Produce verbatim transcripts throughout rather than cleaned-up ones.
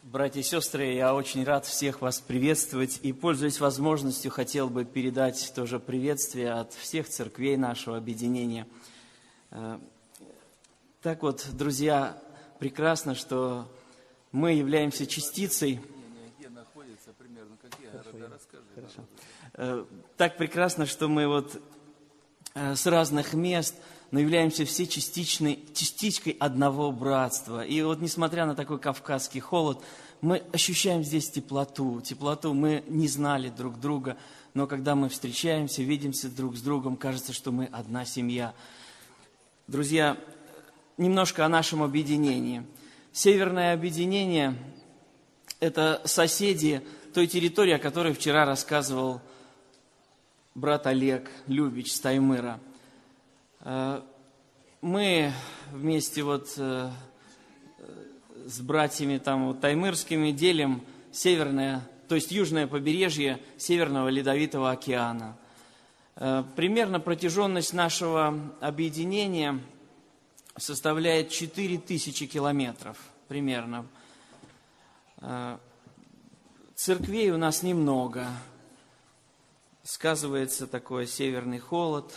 Братья и сестры, я очень рад всех вас приветствовать и, пользуясь возможностью, хотел бы передать тоже приветствие от всех церквей нашего объединения. Так вот, друзья, прекрасно, что мы являемся частицей. Где находится примерно, какие города, расскажи. Хорошо. Так прекрасно, что мы вот с разных мест, но являемся все частичной, частичкой одного братства. И вот несмотря на такой кавказский холод, мы ощущаем здесь теплоту. Теплоту мы не знали друг друга, но когда мы встречаемся, видимся друг с другом, кажется, что мы одна семья. Друзья, немножко о нашем объединении. Северное объединение – это соседи той территории, о которой вчера рассказывал брат Олег Любич с Таймыра. Мы вместе вот с братьями там вот таймырскими делим северное, то есть южное побережье Северного Ледовитого океана. Примерно протяженность нашего объединения составляет четыре тысячи километров, примерно. Церквей у нас немного. Сказывается такой северный холод.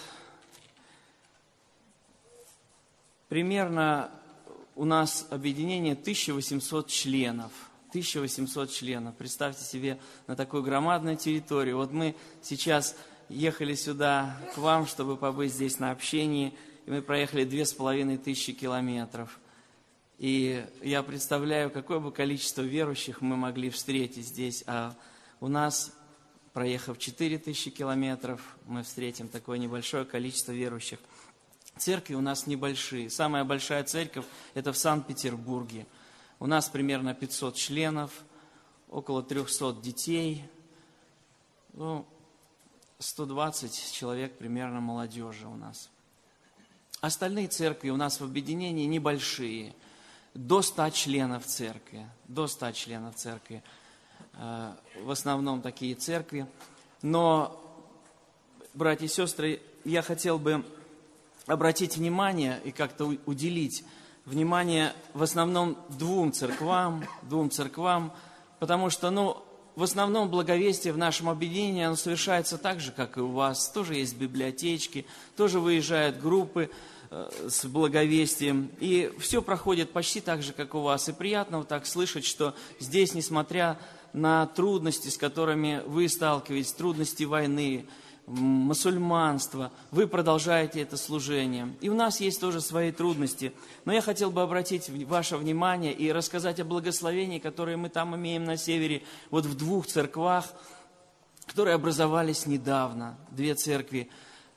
Примерно у нас объединение тысяча восемьсот членов. тысяча восемьсот членов. Представьте себе, на такой громадной территории. Вот мы сейчас ехали сюда к вам, чтобы побыть здесь на общении, и мы проехали две с половиной тысячи километров. И я представляю, какое бы количество верующих мы могли встретить здесь. А у нас, проехав четыре тысячи километров, мы встретим такое небольшое количество верующих. Церкви у нас небольшие. Самая большая церковь – это в Санкт-Петербурге. У нас примерно пятьсот членов, около трехсот детей, ну, сто двадцать человек примерно молодежи у нас. Остальные церкви у нас в объединении небольшие, до ста членов церкви, до ста членов церкви. В основном такие церкви. Но, братья и сестры, я хотел бы обратить внимание и как-то уделить внимание в основном двум церквам, двум церквам, потому что, ну, в основном благовестие в нашем объединении, оно совершается так же, как и у вас. Тоже есть библиотечки, тоже выезжают группы э, с благовестием. И все проходит почти так же, как у вас. И приятно вот так слышать, что здесь, несмотря на трудности, с которыми вы сталкиваетесь, трудности войны, мусульманство, вы продолжаете это служение. И у нас есть тоже свои трудности. Но я хотел бы обратить ваше внимание и рассказать о благословении, которое мы там имеем на севере, вот в двух церквах, которые образовались недавно, две церкви.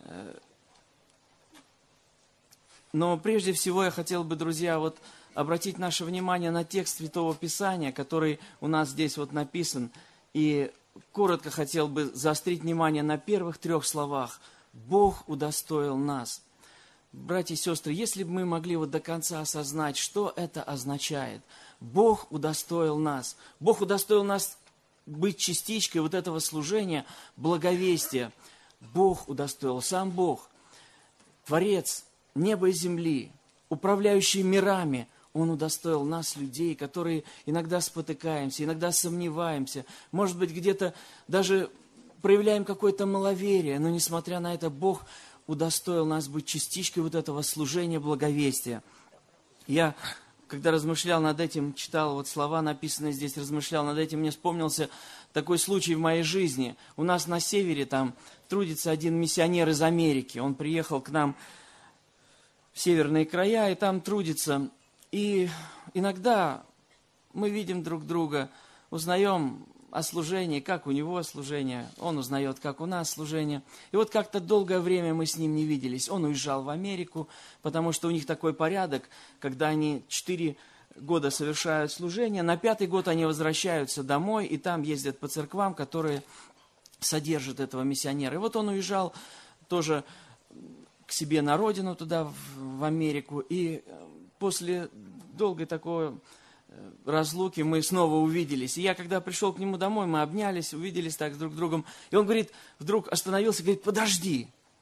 Но прежде всего я хотел бы, друзья, вот обратить наше внимание на текст Святого Писания, который у нас здесь вот написан. И коротко хотел бы заострить внимание на первых трех словах. Бог удостоил нас. Братья и сестры, если бы мы могли вот до конца осознать, что это означает. Бог удостоил нас. Бог удостоил нас быть частичкой вот этого служения, благовестия. Бог удостоил, сам Бог, Творец неба и земли, управляющий мирами. Он удостоил нас, людей, которые иногда спотыкаемся, иногда сомневаемся, может быть, где-то даже проявляем какое-то маловерие, но, несмотря на это, Бог удостоил нас быть частичкой вот этого служения благовестия. Я, когда размышлял над этим, читал вот слова, написанные здесь, размышлял над этим, мне вспомнился такой случай в моей жизни. У нас на севере там трудится один миссионер из Америки. Он приехал к нам в северные края и там трудится. И иногда мы видим друг друга, узнаем о служении, как у него служение, он узнает, как у нас служение. И вот как-то долгое время мы с ним не виделись. Он уезжал в Америку, потому что у них такой порядок, когда они четыре года совершают служение, на пятый год они возвращаются домой, и там ездят по церквам, которые содержат этого миссионера. И вот он уезжал тоже к себе на родину, туда, в Америку, и после долгой такой разлуки мы снова увиделись. И я, когда пришел к нему домой, мы обнялись, увиделись так с друг с другом. И он говорит, вдруг остановился, говорит, подожди. И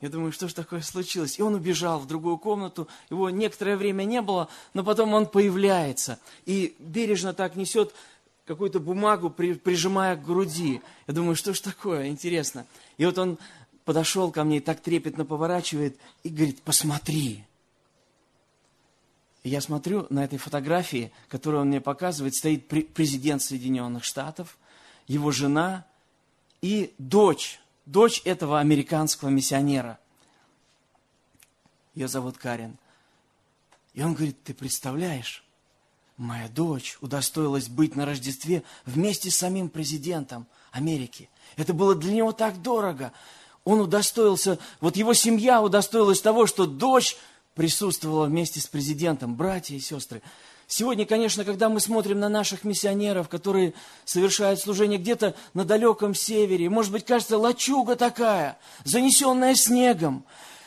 Я думаю, что же такое случилось? И он убежал в другую комнату, его некоторое время не было, но потом он появляется и бережно так несет какую-то бумагу, при, прижимая к груди. Я думаю, что же такое, интересно. И вот он подошел ко мне и так трепетно поворачивает и говорит: посмотри. И я смотрю на этой фотографии, которую он мне показывает, стоит президент Соединенных Штатов, его жена и дочь. Дочь этого американского миссионера. Ее зовут Карен. И он говорит: ты представляешь, моя дочь удостоилась быть на Рождестве вместе с самим президентом Америки. Это было для него так дорого. Он удостоился, вот его семья удостоилась того, что дочь присутствовала вместе с президентом. Братья и сестры, сегодня, конечно, когда мы смотрим на наших миссионеров, которые совершают служение где-то на далеком севере, может быть, кажется, лачуга такая, занесенная снегом,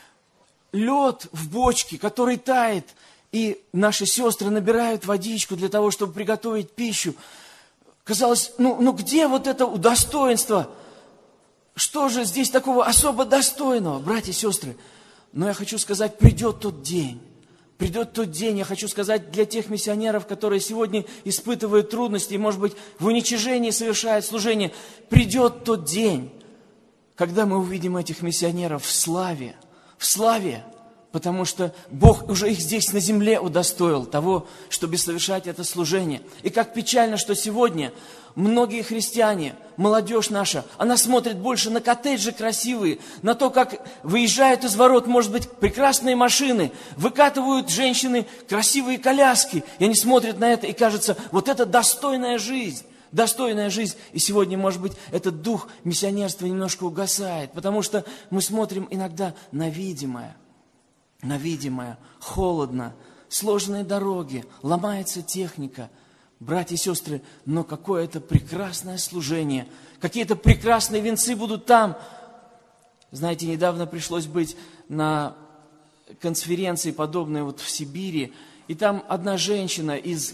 лед в бочке, который тает, и наши сестры набирают водичку для того, чтобы приготовить пищу. Казалось, ну, ну где вот это удостоинство? Что же здесь такого особо достойного, братья и сестры? Но я хочу сказать, придет тот день. Придет тот день, я хочу сказать, для тех миссионеров, которые сегодня испытывают трудности, и, может быть, в уничижении совершают служение, придет тот день, когда мы увидим этих миссионеров в славе, в славе, потому что Бог уже их здесь на земле удостоил того, чтобы совершать это служение. И как печально, что сегодня многие христиане, молодежь наша, она смотрит больше на коттеджи красивые, на то, как выезжают из ворот, может быть, прекрасные машины, выкатывают женщины красивые коляски, и они смотрят на это, и кажется, вот это достойная жизнь. Достойная жизнь. И сегодня, может быть, этот дух миссионерства немножко угасает, потому что мы смотрим иногда на видимое. На видимое, холодно, сложные дороги, ломается техника. Братья и сестры, но какое это прекрасное служение, какие-то прекрасные венцы будут там. Знаете, недавно пришлось быть на конференции, подобной вот в Сибири, и там одна женщина из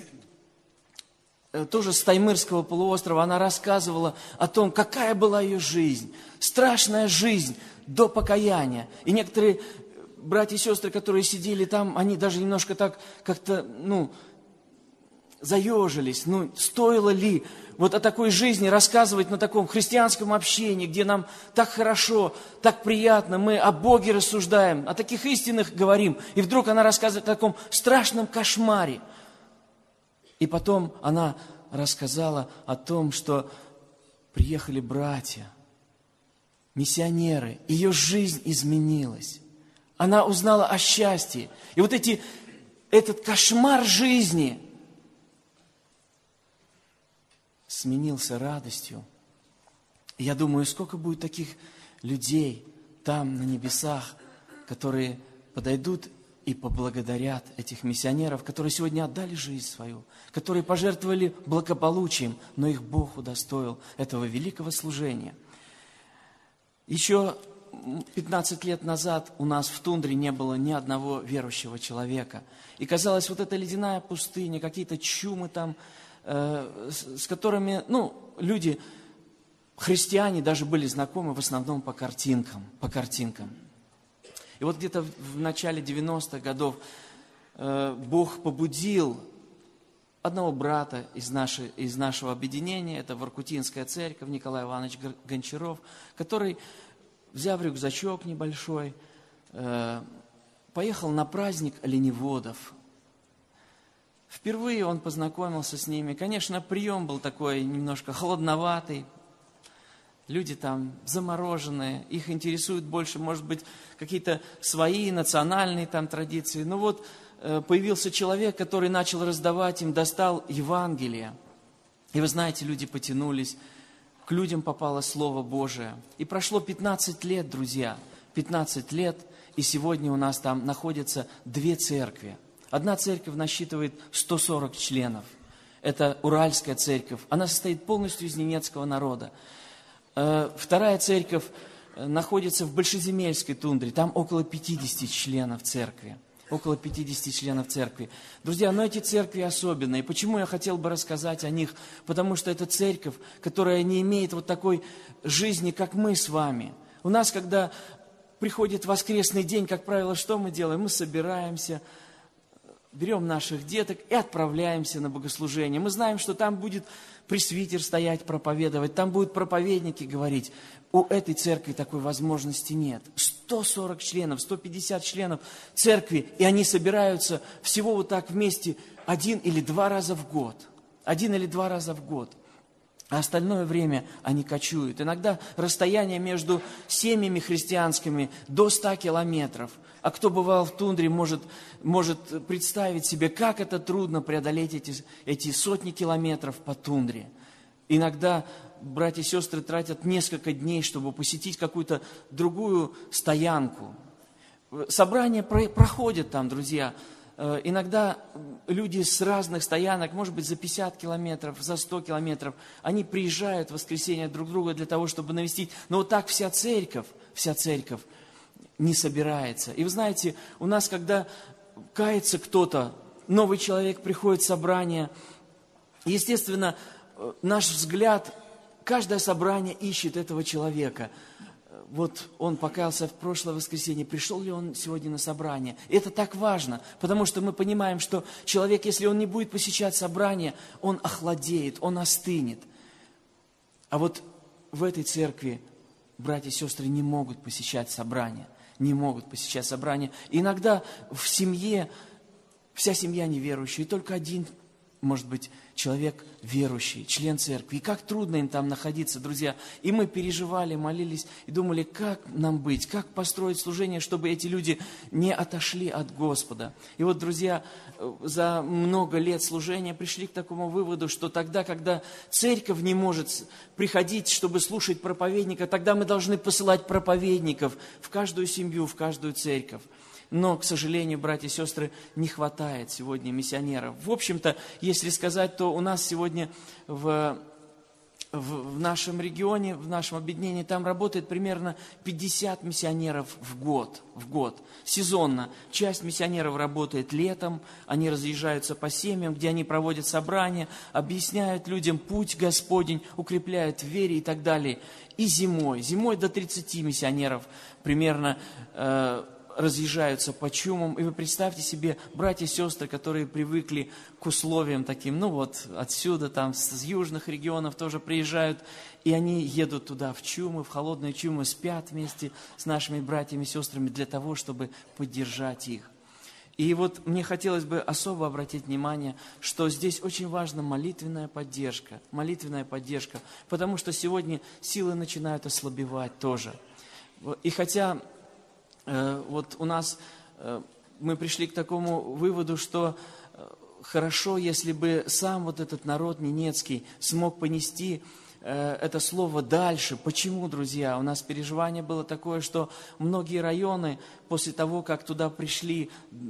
тоже с Таймырского полуострова, она рассказывала о том, какая была ее жизнь, страшная жизнь до покаяния. И некоторые братья и сестры, которые сидели там, они даже немножко так как-то, ну, заежились. Ну, стоило ли вот о такой жизни рассказывать на таком христианском общении, где нам так хорошо, так приятно, мы о Боге рассуждаем, о таких истинах говорим. И вдруг она рассказывает о таком страшном кошмаре. И потом она рассказала о том, что приехали братья, миссионеры, ее жизнь изменилась. Она узнала о счастье. И вот эти, этот кошмар жизни сменился радостью. И я думаю, сколько будет таких людей там, на небесах, которые подойдут и поблагодарят этих миссионеров, которые сегодня отдали жизнь свою, которые пожертвовали благополучием, но их Бог удостоил этого великого служения. Еще пятнадцать лет назад у нас в тундре не было ни одного верующего человека. И казалось, вот эта ледяная пустыня, какие-то чумы там, э, с, с которыми, ну, люди, христиане даже были знакомы в основном по картинкам, по картинкам. И вот где-то в начале девяностых годов э, Бог побудил одного брата из, нашей, из нашего объединения, это Воркутинская церковь, Николай Иванович Гончаров, который, взяв рюкзачок небольшой, э, поехал на праздник оленеводов. Впервые он познакомился с ними. Конечно, прием был такой немножко холодноватый. Люди там замороженные, их интересуют больше, может быть, какие-то свои национальные там традиции. Но вот э, появился человек, который начал раздавать им, достал Евангелие. И вы знаете, люди потянулись, к людям попало Слово Божие. И прошло пятнадцать лет, друзья, пятнадцать лет, и сегодня у нас там находятся две церкви. Одна церковь насчитывает сто сорок членов. Это Уральская церковь. Она состоит полностью из немецкого народа. Вторая церковь находится в Большеземельской тундре. Там около пятидесяти членов церкви. Около пятидесяти членов церкви. Друзья, но эти церкви особенные. Почему я хотел бы рассказать о них? Потому что это церковь, которая не имеет вот такой жизни, как мы с вами. У нас, когда приходит воскресный день, как правило, что мы делаем? Мы собираемся, берем наших деток и отправляемся на богослужение. Мы знаем, что там будет пресвитер стоять, проповедовать, там будут проповедники говорить. У этой церкви такой возможности нет. сто сорок членов, сто пятьдесят членов церкви, и они собираются всего вот так вместе один или два раза в год. Один или два раза в год. А остальное время они кочуют. Иногда расстояние между семьями христианскими до ста километров. А кто бывал в тундре, может, может представить себе, как это трудно преодолеть эти, эти сотни километров по тундре. Иногда братья и сестры тратят несколько дней, чтобы посетить какую-то другую стоянку. Собрания про- проходят там, друзья. Иногда люди с разных стоянок, может быть, за пятьдесят километров, за сто километров, они приезжают в воскресенье друг друга для того, чтобы навестить. Но вот так вся церковь, вся церковь не собирается. И вы знаете, у нас, когда кается кто-то, новый человек приходит в собрание, естественно, наш взгляд, каждое собрание ищет этого человека. Вот он покаялся в прошлое воскресенье, пришел ли он сегодня на собрание. И это так важно, потому что мы понимаем, что человек, если он не будет посещать собрание, он охладеет, он остынет. А вот в этой церкви братья и сестры не могут посещать собрание, не могут посещать собрание. И иногда в семье, вся семья неверующая, и только один, может быть, человек верующий, член церкви. И как трудно им там находиться, друзья. И мы переживали, молились и думали, как нам быть, как построить служение, чтобы эти люди не отошли от Господа. И вот, друзья, за много лет служения пришли к такому выводу, что тогда, когда церковь не может приходить, чтобы слушать проповедника, тогда мы должны посылать проповедников в каждую семью, в каждую церковь. Но, к сожалению, братья и сестры, не хватает сегодня миссионеров. В общем-то, если сказать, то у нас сегодня в, в, в нашем регионе, в нашем объединении, там работает примерно пятьдесят миссионеров в год, в год, сезонно. Часть миссионеров работает летом, они разъезжаются по семьям, где они проводят собрания, объясняют людям путь Господень, укрепляют в вере и так далее. И зимой, зимой до тридцати миссионеров примерно э, разъезжаются по чумам. И вы представьте себе, братья и сестры, которые привыкли к условиям таким, ну вот отсюда, там, с южных регионов тоже приезжают, и они едут туда в чумы, в холодные чумы, спят вместе с нашими братьями и сестрами для того, чтобы поддержать их. И вот мне хотелось бы особо обратить внимание, что здесь очень важна молитвенная поддержка, молитвенная поддержка, потому что сегодня силы начинают ослабевать тоже. И хотя вот у нас, мы пришли к такому выводу, что хорошо, если бы сам вот этот народ ненецкий смог понести это слово дальше. Почему, друзья? У нас переживание было такое, что многие районы, после того, как туда пришли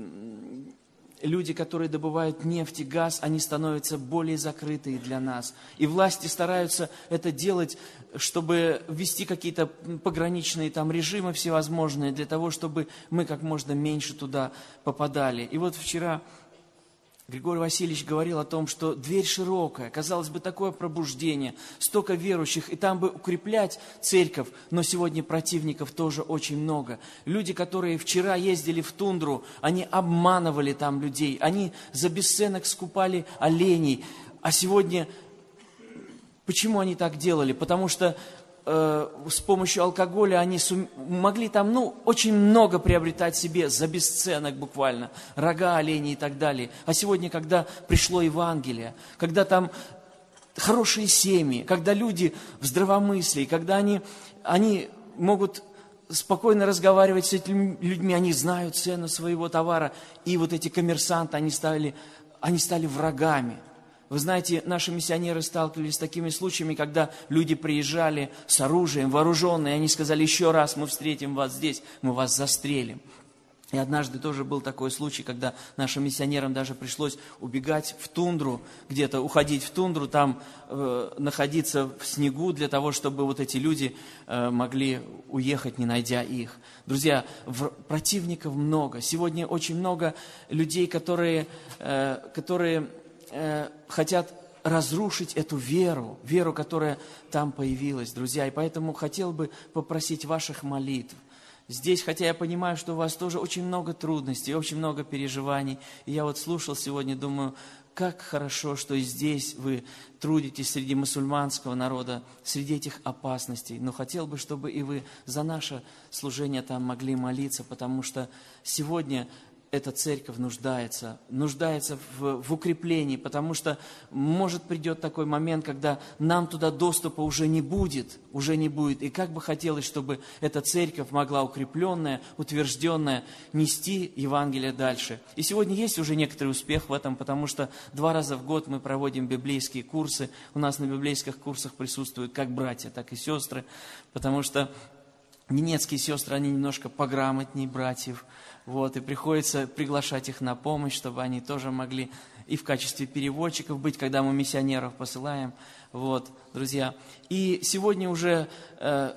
люди, которые добывают нефть и газ, они становятся более закрытые для нас. И власти стараются это делать, чтобы ввести какие-то пограничные там режимы всевозможные, для того, чтобы мы как можно меньше туда попадали. И вот вчера Григорий Васильевич говорил о том, что дверь широкая, казалось бы, такое пробуждение, столько верующих, и там бы укреплять церковь, но сегодня противников тоже очень много. Люди, которые вчера ездили в тундру, они обманывали там людей, они за бесценок скупали оленей, а сегодня, почему они так делали? Потому что с помощью алкоголя они сум... могли там, ну, очень много приобретать себе за бесценок буквально, рога оленей и так далее. А сегодня, когда пришло Евангелие, когда там хорошие семьи, когда люди в здравомыслии, когда они, они могут спокойно разговаривать с этими людьми, они знают цену своего товара, и вот эти коммерсанты, они стали, они стали врагами. Вы знаете, наши миссионеры сталкивались с такими случаями, когда люди приезжали с оружием, вооруженные, и они сказали, еще раз мы встретим вас здесь, мы вас застрелим. И однажды тоже был такой случай, когда нашим миссионерам даже пришлось убегать в тундру, где-то уходить в тундру, там э, находиться в снегу для того, чтобы вот эти люди э, могли уехать, не найдя их. Друзья, в, противников много. Сегодня очень много людей, которые... Э, которые хотят разрушить эту веру, веру, которая там появилась, друзья. И поэтому хотел бы попросить ваших молитв. здесь, хотя я понимаю, что у вас тоже очень много трудностей, очень много переживаний. И я вот слушал сегодня, думаю, как хорошо, что здесь вы трудитесь среди мусульманского народа, среди этих опасностей. Но хотел бы, чтобы и вы за наше служение там могли молиться, потому что сегодня эта церковь нуждается, нуждается в, в укреплении, потому что, может, придет такой момент, когда нам туда доступа уже не будет, уже не будет. И как бы хотелось, чтобы эта церковь могла укрепленная, утвержденная, нести Евангелие дальше. И сегодня есть уже некоторый успех в этом, потому что два раза в год мы проводим библейские курсы. У нас на библейских курсах присутствуют как братья, так и сестры, потому что ненецкие сестры, они немножко пограмотнее братьев. Вот, и приходится приглашать их на помощь, чтобы они тоже могли и в качестве переводчиков быть, когда мы миссионеров посылаем. Вот, друзья. И сегодня уже э,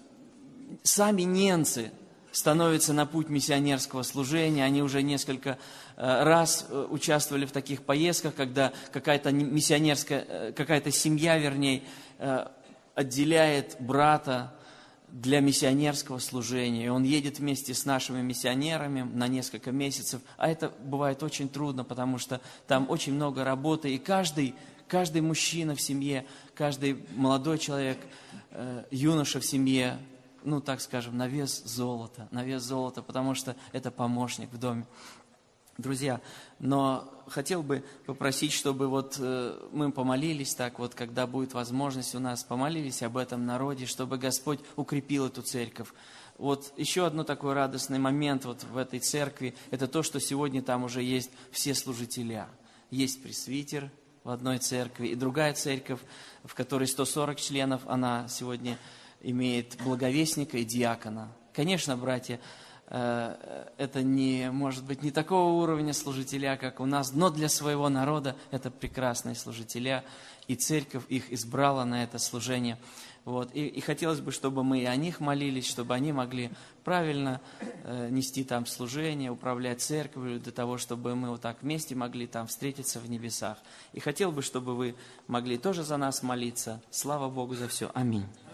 сами ненцы становятся на путь миссионерского служения. Они уже несколько э, раз э, участвовали в таких поездках, когда какая-то миссионерская, э, какая-то семья, вернее, э, отделяет брата для миссионерского служения. И он едет вместе с нашими миссионерами на несколько месяцев. А это бывает очень трудно, потому что там очень много работы. И каждый, каждый мужчина в семье, каждый молодой человек, э, юноша в семье, ну, так скажем, на вес золота. На вес золота, потому что это помощник в доме. Друзья, но хотел бы попросить, чтобы вот э, мы помолились так вот, когда будет возможность у нас, помолились об этом народе, чтобы Господь укрепил эту церковь. Вот еще одно такой радостный момент вот в этой церкви, это то, что сегодня там уже есть все служителя. Есть пресвитер в одной церкви, и другая церковь, в которой сто сорок членов, она сегодня имеет благовестника и диакона. Конечно, братья, это не, может быть, не такого уровня служителя, как у нас, но для своего народа это прекрасные служителя, и церковь их избрала на это служение. Вот. И, и хотелось бы, чтобы мы и о них молились, чтобы они могли правильно э, нести там служение, управлять церковью, для того, чтобы мы вот так вместе могли там встретиться в небесах. И хотел бы, чтобы вы могли тоже за нас молиться. Слава Богу за все. Аминь.